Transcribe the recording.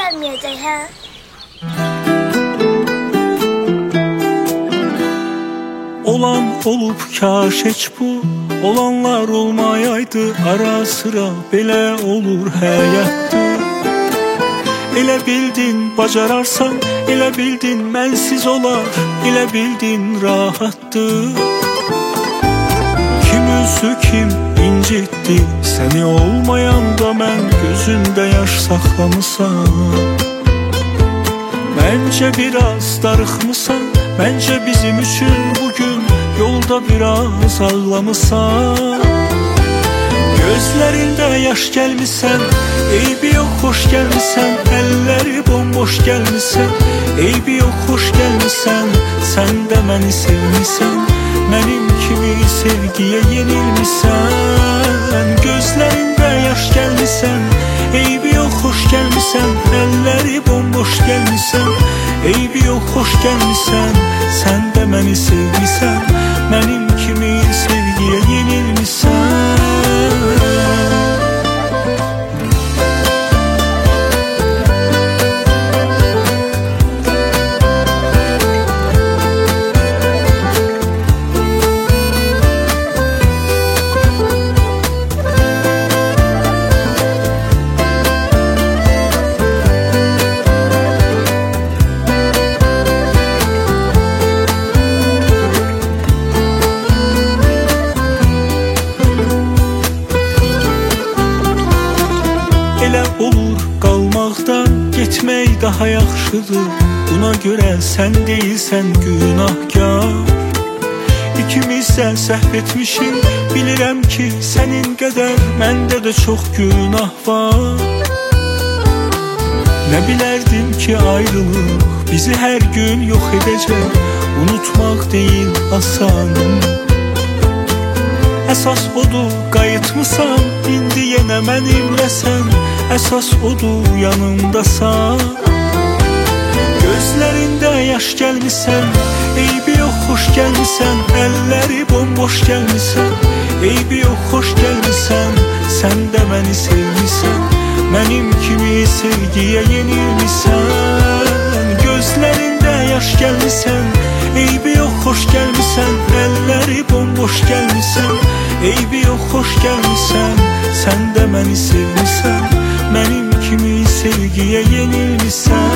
gəlməyəcək, hə? Olan olub kaş heç bu olanlar olmayaydı, ara sıra belə olur həyatdır. Elə bildin bacararsan, elə bildin mənsiz olar, elə bildin rahatdır. Kim üzdü, kim incitdi səni, olmayanda mən gözündə yaş saxlamısan. Məncə biraz darıxmısan, məncə bizim üçün bugün yolda biraz ağlamısan. Gözlərində yaş gəlmisən, eybi yox xoş gəlmisən. Əlləri bomboş gəlmisən, eybi yox xoş gəlmisən. Sən də məni sevmisən, mənim kimi sevgiyə yenilmisən. Gözlərində yaş gəlmisən, eybi yox xoş gəlmisən. Əlləri bomboş gəlmisən, eybi yox xoş gəlmisən. Sən də məni sevmisən, mənim kimi sevgiyə yenilmisən. Elə olur qalmaqdan getmək daha yaxşıdır. Buna görə sən deyilsən günahkar. İkimiz də səhv etmişik, bilirəm ki sənin qədər məndə də çox günah var. Nə bilərdim ki ayrılıq bizi hər gün yox edəcək. Unutmaq deyil asan, əsas odur qayıtmısan, indi yenə mənimləsən. Əsas odur yanımdasan. Gözlərində yaş gəlmisən, eybi yox xoş gəlmisən. Əlləri bomboş gəlmisən, eybi yox xoş gəlmisən. Sən də məni sevmisən, mənim kimi sevgiyə yenilmisən. Gözlərində yaş gəlmisən, eybi yox xoş gəlmisən. Əlləri bomboş gəlmisən, eybi yox xoş gəlmisən. Sən də məni sevmisən, mənim kimi sevgiyə yenilmisən.